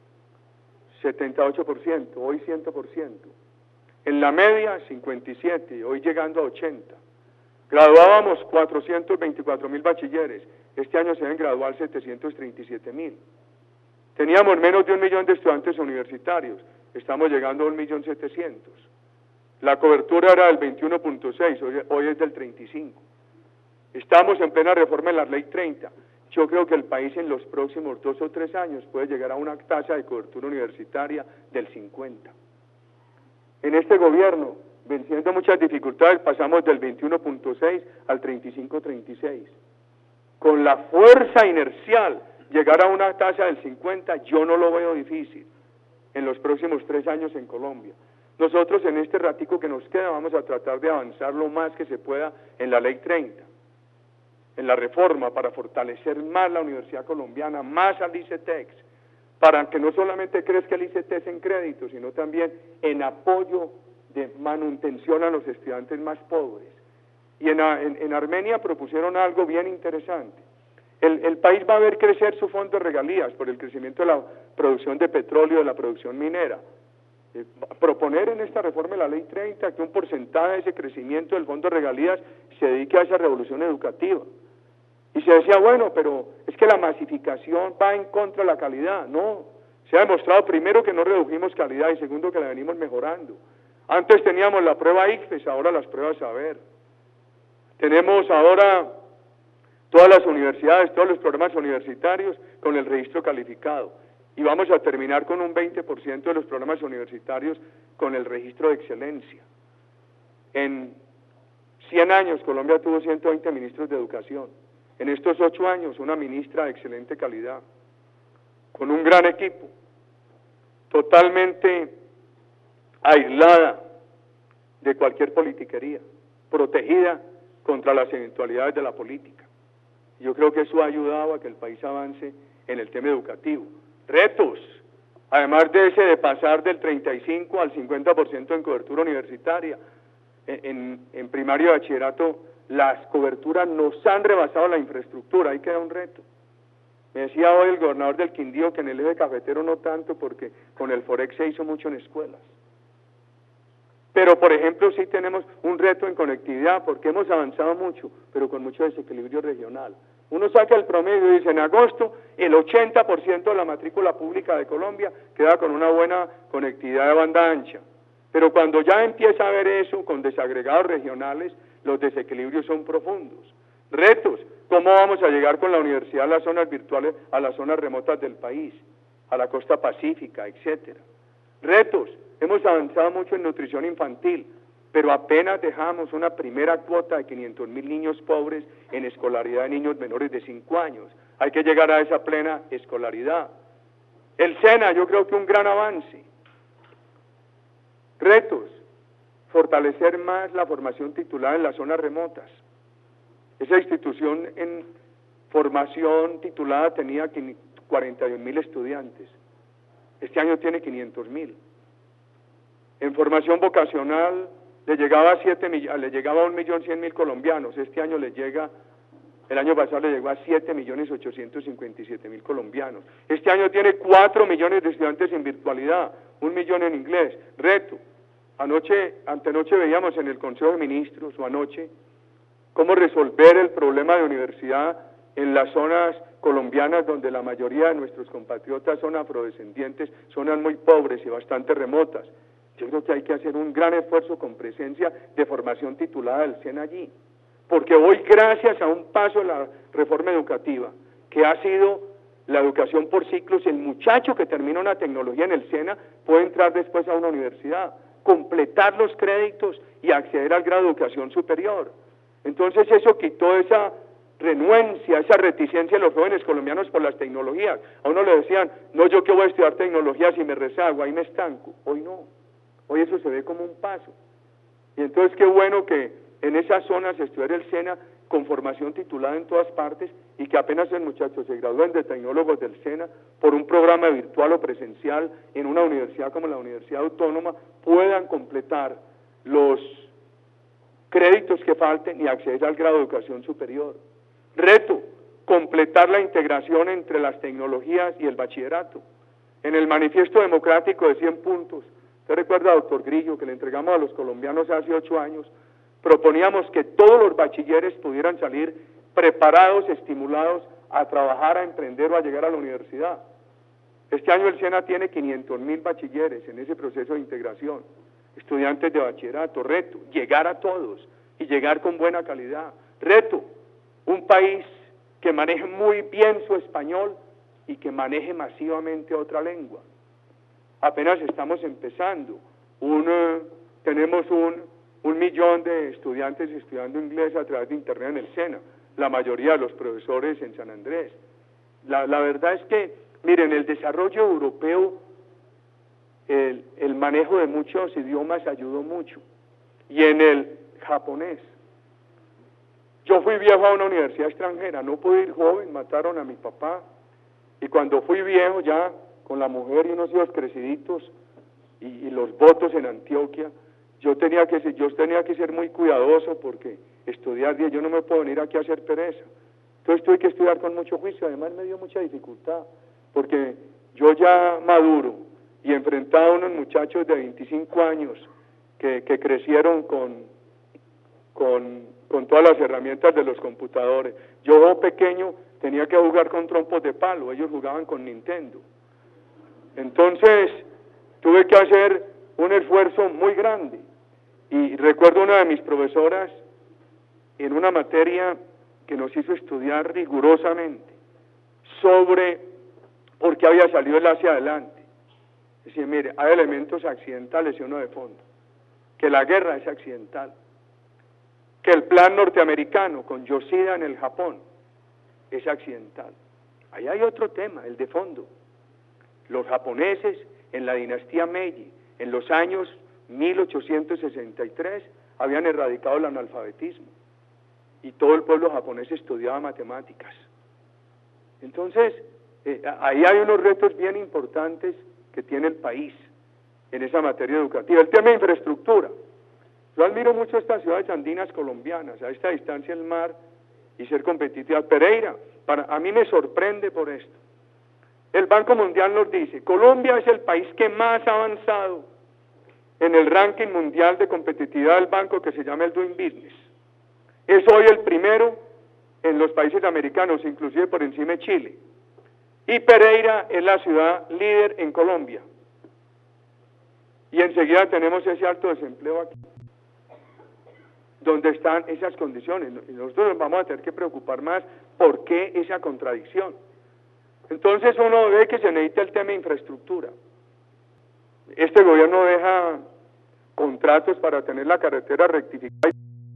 78%, hoy 100%. En la media, 57%, hoy llegando a 80%. Graduábamos 424.000 bachilleres, este año se deben graduar 737.000. Teníamos menos de 1 millón de estudiantes universitarios, estamos llegando a 1.700.000. La cobertura era del 21.6, hoy es del 35%. Estamos en plena reforma en la Ley 30. Yo creo que el país en los próximos 2 o 3 años puede llegar a una tasa de cobertura universitaria del 50%. En este gobierno, venciendo muchas dificultades, pasamos del 21.6 al 35-36. Con la fuerza inercial, llegar a una tasa del 50, yo no lo veo difícil en los próximos 3 años en Colombia. Nosotros en este ratico que nos queda vamos a tratar de avanzar lo más que se pueda en la Ley 30, en la reforma para fortalecer más la Universidad Colombiana, más al ICETEX, para que no solamente crezca el ICETEX en crédito, sino también en apoyo de manutención a los estudiantes más pobres. Y en Armenia propusieron algo bien interesante. El país va a ver crecer su fondo de regalías por el crecimiento de la producción de petróleo, de la producción minera. Proponer en esta reforma de la Ley 30 que un porcentaje de ese crecimiento del fondo de regalías se dedique a esa revolución educativa. Y se decía, bueno, pero es que la masificación va en contra de la calidad. No, se ha demostrado primero que no redujimos calidad y segundo que la venimos mejorando. Antes teníamos la prueba ICFES, ahora las pruebas Saber. Tenemos ahora todas las universidades, todos los programas universitarios con el registro calificado. Y vamos a terminar con un 20% de los programas universitarios con el registro de excelencia. En 100 años Colombia tuvo 120 ministros de educación. en estos 8 años una ministra de excelente calidad, con un gran equipo, totalmente aislada de cualquier politiquería, protegida contra las eventualidades de la política. Yo creo que eso ha ayudado a que el país avance en el tema educativo. Retos, además de ese de pasar del 35 al 50% en cobertura universitaria, en primaria y bachillerato, las coberturas nos han rebasado la infraestructura, ahí queda un reto. Me decía hoy el gobernador del Quindío que en el eje cafetero no tanto, porque con el Forex se hizo mucho en escuelas. Pero, por ejemplo, sí tenemos un reto en conectividad, porque hemos avanzado mucho, pero con mucho desequilibrio regional. Uno saca el promedio y dice, en agosto, el 80% de la matrícula pública de Colombia queda con una buena conectividad de banda ancha. Pero cuando ya empieza a ver eso con desagregados regionales, los desequilibrios son profundos. Retos, ¿cómo vamos a llegar con la universidad a las zonas virtuales, a las zonas remotas del país, a la costa pacífica, etcétera? Retos, hemos avanzado mucho en nutrición infantil, pero apenas dejamos una primera cuota de 500.000 niños pobres en escolaridad de niños menores de 5 años. Hay que llegar a esa plena escolaridad. El SENA, yo creo que un gran avance. Retos, fortalecer más la formación titulada en las zonas remotas. Esa institución en formación titulada tenía 41.000 estudiantes. Este año tiene 500.000. En formación vocacional le llegaba a 1.100.000 colombianos. Este año le llega, el año pasado le llegó a 7.857.000 colombianos. Este año tiene 4 millones de estudiantes en virtualidad, 1 millón en inglés. Reto. Antenoche veíamos en el Consejo de Ministros, o anoche, cómo resolver el problema de universidad en las zonas colombianas donde la mayoría de nuestros compatriotas son afrodescendientes, zonas muy pobres y bastante remotas. Yo creo que hay que hacer un gran esfuerzo con presencia de formación titulada del SENA allí, porque hoy, gracias a un paso de la reforma educativa, que ha sido la educación por ciclos, el muchacho que termina una tecnología en el SENA puede entrar después a una universidad, completar los créditos y acceder al grado de educación superior. Entonces eso quitó esa renuencia, esa reticencia de los jóvenes colombianos por las tecnologías. A uno le decían, no, yo que voy a estudiar tecnologías y me rezago, ahí me estanco. Hoy no, hoy eso se ve como un paso. Y entonces qué bueno que en esas zonas estudiar el SENA con formación titulada en todas partes y que apenas el muchacho se gradúen de tecnólogos del SENA por un programa virtual o presencial en una universidad como la Universidad Autónoma puedan completar los créditos que falten y acceder al grado de educación superior. Reto, completar la integración entre las tecnologías y el bachillerato. En el manifiesto democrático de 100 puntos, usted recuerda, doctor Grillo, que le entregamos a los colombianos hace 8 años, proponíamos que todos los bachilleres pudieran salir preparados, estimulados a trabajar, a emprender o a llegar a la universidad. Este año el SENA tiene 500.000 bachilleres en ese proceso de integración, estudiantes de bachillerato. Reto, llegar a todos y llegar con buena calidad. Reto, un país que maneje muy bien su español y que maneje masivamente otra lengua. Apenas estamos empezando, tenemos un millón de estudiantes estudiando inglés a través de internet en el SENA, la mayoría de los profesores en San Andrés. La verdad es que, miren, el desarrollo europeo, el manejo de muchos idiomas ayudó mucho, y en el japonés. Yo fui viejo a una universidad extranjera, no pude ir joven, mataron a mi papá, y cuando fui viejo ya, con la mujer y unos hijos creciditos, y los votos en Antioquia, yo tenía que ser muy cuidadoso porque estudiar bien, yo no me puedo venir aquí a hacer pereza. Entonces tuve que estudiar con mucho juicio, además me dio mucha dificultad, porque yo ya maduro y enfrentaba a unos muchachos de 25 años que crecieron con todas las herramientas de los computadores. Yo pequeño tenía que jugar con trompos de palo, ellos jugaban con Nintendo. Entonces tuve que hacer un esfuerzo muy grande. Y recuerdo una de mis profesoras en una materia que nos hizo estudiar rigurosamente sobre por qué había salido él hacia adelante. Decía, mire, hay elementos accidentales y uno de fondo, que la guerra es accidental, que el plan norteamericano con Yoshida en el Japón es accidental. Ahí hay otro tema, el de fondo. Los japoneses en la dinastía Meiji, en los años 1863, habían erradicado el analfabetismo y todo el pueblo japonés estudiaba matemáticas. Entonces, ahí hay unos retos bien importantes que tiene el país en esa materia educativa. El tema de infraestructura. Yo admiro mucho estas ciudades andinas colombianas, a esta distancia del mar y ser competitivas. Pereira, a mí me sorprende por esto. El Banco Mundial nos dice, Colombia es el país que más ha avanzado en el ranking mundial de competitividad del banco que se llama el Doing Business. Es hoy el primero en los países americanos, inclusive por encima de Chile. Y Pereira es la ciudad líder en Colombia. Y enseguida tenemos ese alto desempleo aquí, donde están esas condiciones. Y nosotros nos vamos a tener que preocupar más por qué esa contradicción. Entonces uno ve que se necesita el tema de infraestructura. Este gobierno deja contratos para tener la carretera rectificada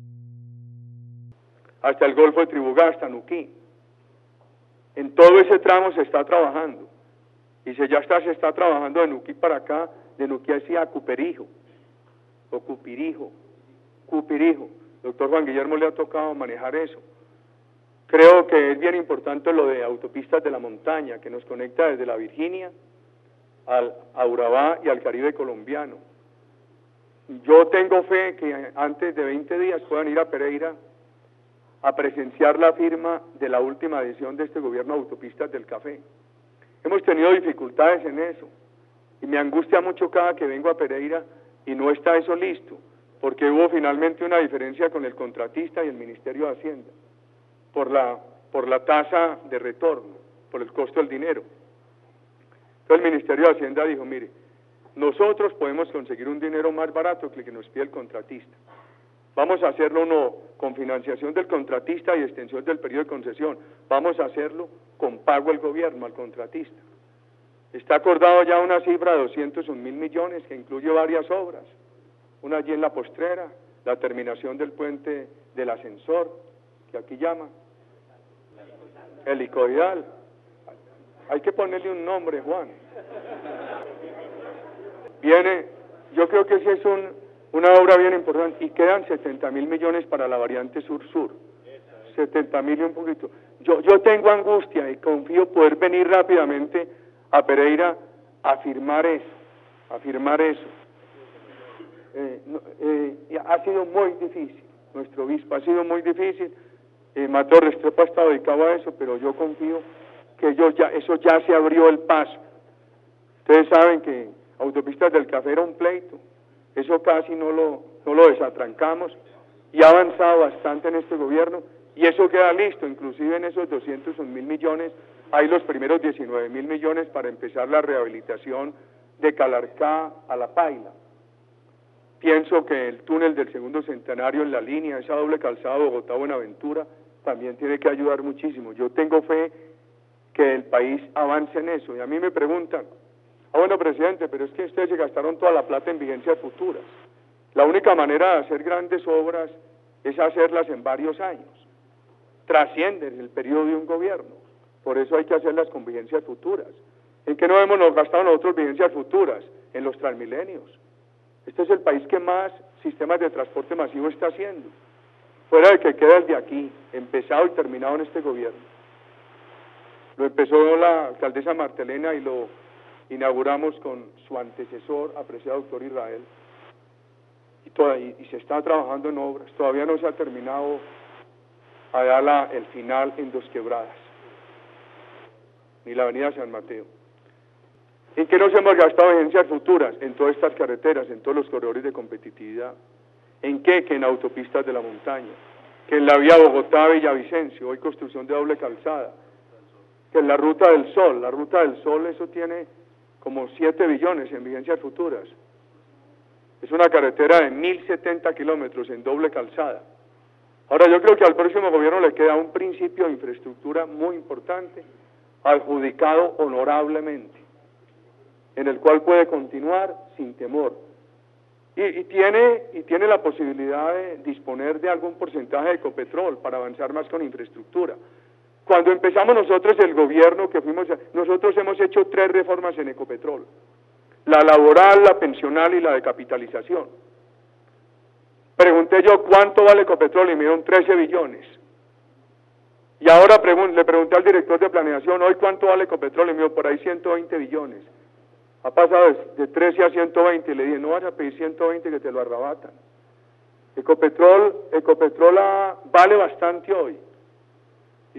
hasta el Golfo de Tribugá, hasta Nuquí. En todo ese tramo se está trabajando. Y se está trabajando de Nuquí para acá, de Nuquí hacia Cupirijo, o Cupirijo. Doctor Juan Guillermo le ha tocado manejar eso. Creo que es bien importante lo de autopistas de la montaña, que nos conecta desde la Virginia a Urabá y al Caribe colombiano. Yo tengo fe que antes de 20 días puedan ir a Pereira a presenciar la firma de la última edición de este gobierno de Autopistas del Café. Hemos tenido dificultades en eso, y me angustia mucho cada que vengo a Pereira y no está eso listo, porque hubo finalmente una diferencia con el contratista y el Ministerio de Hacienda, por la tasa de retorno, por el costo del dinero. Entonces el Ministerio de Hacienda dijo, mire, nosotros podemos conseguir un dinero más barato que el que nos pide el contratista. Vamos a hacerlo no con financiación del contratista y extensión del periodo de concesión, vamos a hacerlo con pago al gobierno, al contratista. Está acordado ya una cifra de 201.000 millones que incluye varias obras, una allí en La Postrera, la terminación del puente del ascensor, que aquí llama helicoidal. Hay que ponerle un nombre, Juan. Yo creo que esa es una obra bien importante, y quedan 70.000 millones para la variante sur-sur, 70.000 y un poquito. Yo tengo angustia y confío poder venir rápidamente a Pereira a firmar eso. Ha sido muy difícil, nuestro obispo ha sido muy difícil, Mateo Restrepo ha estado dedicado a eso, pero yo confío que eso ya se abrió el paso. Ustedes saben que Autopistas del Café era un pleito, eso casi no lo desatrancamos, y ha avanzado bastante en este gobierno, y eso queda listo. Inclusive en esos 201.000 millones hay los primeros 19.000 millones para empezar la rehabilitación de Calarcá a La Paila. Pienso que el túnel del segundo centenario en la línea, esa doble calzada Bogotá-Buenaventura, también tiene que ayudar muchísimo. Yo tengo fe que el país avance en eso, y a mí me preguntan, bueno, presidente, pero es que ustedes se gastaron toda la plata en vigencias futuras. La única manera de hacer grandes obras es hacerlas en varios años. Trascienden el periodo de un gobierno. Por eso hay que hacerlas con vigencias futuras. ¿En qué no hemos gastado nosotros vigencias futuras? En los Transmilenios. Este es el país que más sistemas de transporte masivo está haciendo. Fuera de que queda el de aquí, empezado y terminado en este gobierno. Lo empezó la alcaldesa Martelena y lo inauguramos con su antecesor, apreciado doctor Israel, y se está trabajando en obras. Todavía no se ha terminado allá el final en Dos Quebradas, ni la avenida San Mateo. ¿En qué nos hemos gastado vigencias futuras? En todas estas carreteras, en todos los corredores de competitividad. ¿En qué? Que en autopistas de la montaña, que en la vía Bogotá-Villavicencio, hoy construcción de doble calzada, que en la Ruta del Sol, eso tiene como 7 billones en vigencias futuras. Es una carretera de 1.070 kilómetros en doble calzada. Ahora, yo creo que al próximo gobierno le queda un principio de infraestructura muy importante, adjudicado honorablemente, en el cual puede continuar sin temor. Y tiene la posibilidad de disponer de algún porcentaje de Ecopetrol para avanzar más con infraestructura. Cuando empezamos nosotros el gobierno, nosotros hemos hecho 3 reformas en Ecopetrol: la laboral, la pensional y la de capitalización. Pregunté yo cuánto vale Ecopetrol y me dieron 13 billones. Y ahora le pregunté al director de planeación, hoy cuánto vale Ecopetrol, y me dijo por ahí 120 billones. Ha pasado de 13 a 120 y le dije, no vas a pedir 120 que te lo arrebatan. Ecopetrol vale bastante hoy. Y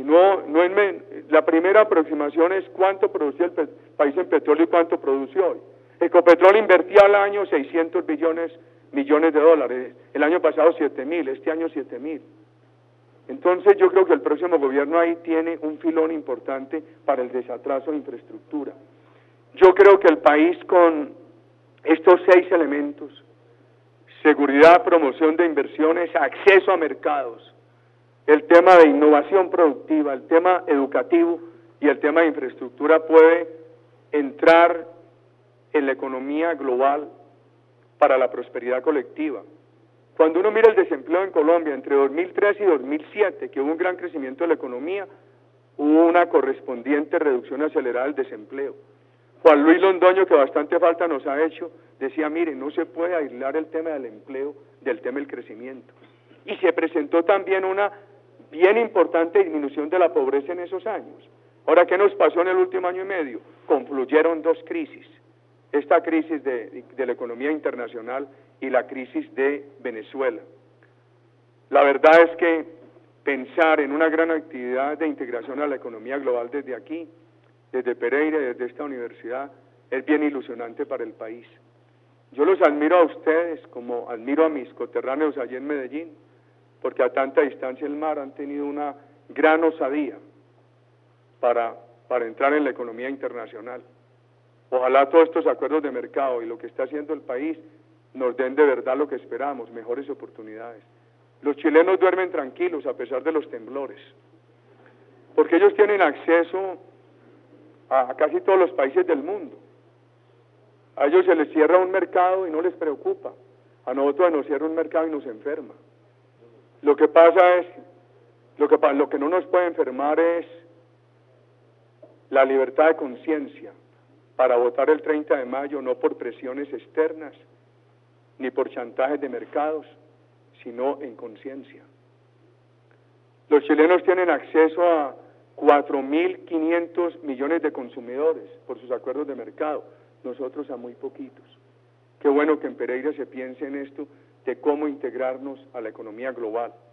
la primera aproximación es cuánto producía el país en petróleo y cuánto produce hoy. Ecopetrol invertía al año 600 millones de dólares, el año pasado 7.000, este año 7.000. Entonces yo creo que el próximo gobierno ahí tiene un filón importante para el desatraso de infraestructura. Yo creo que el país con estos 6 elementos, seguridad, promoción de inversiones, acceso a mercados, el tema de innovación productiva, el tema educativo y el tema de infraestructura, puede entrar en la economía global para la prosperidad colectiva. Cuando uno mira el desempleo en Colombia entre 2003 y 2007, que hubo un gran crecimiento de la economía, hubo una correspondiente reducción acelerada del desempleo. Juan Luis Londoño, que bastante falta nos ha hecho, decía, mire, no se puede aislar el tema del empleo del tema del crecimiento. Y se presentó también una bien importante disminución de la pobreza en esos años. Ahora, ¿qué nos pasó en el último año y medio? Confluyeron 2 crisis. Esta crisis de la economía internacional y la crisis de Venezuela. La verdad es que pensar en una gran actividad de integración a la economía global desde aquí, desde Pereira, desde esta universidad, es bien ilusionante para el país. Yo los admiro a ustedes como admiro a mis coterráneos allí en Medellín, porque a tanta distancia del mar han tenido una gran osadía para entrar en la economía internacional. Ojalá todos estos acuerdos de mercado y lo que está haciendo el país nos den de verdad lo que esperamos, mejores oportunidades. Los chilenos duermen tranquilos a pesar de los temblores, porque ellos tienen acceso a casi todos los países del mundo. A ellos se les cierra un mercado y no les preocupa. A nosotros nos cierra un mercado y nos enferma. Lo que pasa es, lo que no nos puede enfermar es la libertad de conciencia para votar el 30 de mayo, no por presiones externas, ni por chantajes de mercados, sino en conciencia. Los chilenos tienen acceso a 4.500 millones de consumidores por sus acuerdos de mercado, nosotros a muy poquitos. Qué bueno que en Pereira se piense en esto de cómo integrarnos a la economía global.